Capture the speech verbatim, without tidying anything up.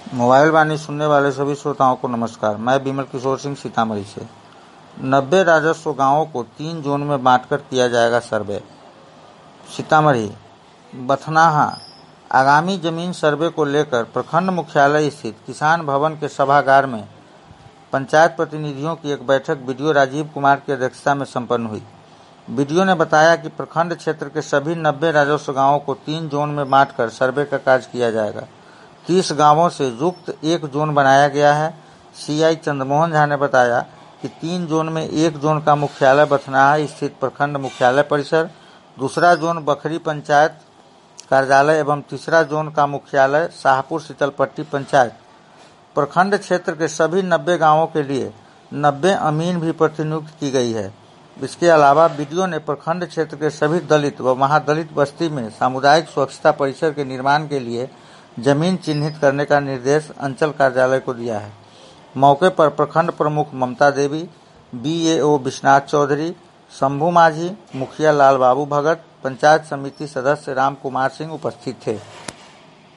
Mobile वाणी सुनने वाले सभी श्रोताओं को नमस्कार। मैं विमल किशोर सिंह सीतामढ़ी से। नब्बे राजस्व गांवों को तीन जोन में बांटकर किया जाएगा सर्वे। सीतामढ़ी बथनाहा आगामी जमीन सर्वे को लेकर प्रखंड मुख्यालय स्थित किसान भवन के सभागार में पंचायत प्रतिनिधियों की एक बैठक बीडीओ राजीव कुमार की अध्यक्षता में संपन्न हुई। बीडीओ ने बताया कि प्रखंड क्षेत्र के सभी नब्बे राजस्व गांवों को तीन जोन में बांटकर सर्वे का कार्य किया जाएगा। तीस गांवों से युक्त एक जोन बनाया गया है। सीआई चंद्रमोहन झा ने बताया कि तीन जोन में एक जोन का मुख्यालय बथनाहा स्थित प्रखंड मुख्यालय परिसर, दूसरा जोन बखरी पंचायत कार्यालय एवं तीसरा जोन का मुख्यालय शाहपुर शीतलपट्टी पंचायत। प्रखंड क्षेत्र के सभी नब्बे गांवों के लिए नब्बे अमीन भी प्रतिनियुक्त की गई है। इसके अलावा बीडीओ ने प्रखंड क्षेत्र के सभी दलित व महादलित बस्ती में सामुदायिक स्वच्छता परिसर के निर्माण के लिए जमीन चिन्हित करने का निर्देश अंचल कार्यालय को दिया है। मौके पर प्रखंड प्रमुख ममता देवी, बीएओ विश्वनाथ चौधरी, शंभू माझी, मुखिया लाल बाबू भगत, पंचायत समिति सदस्य राम कुमार सिंह उपस्थित थे।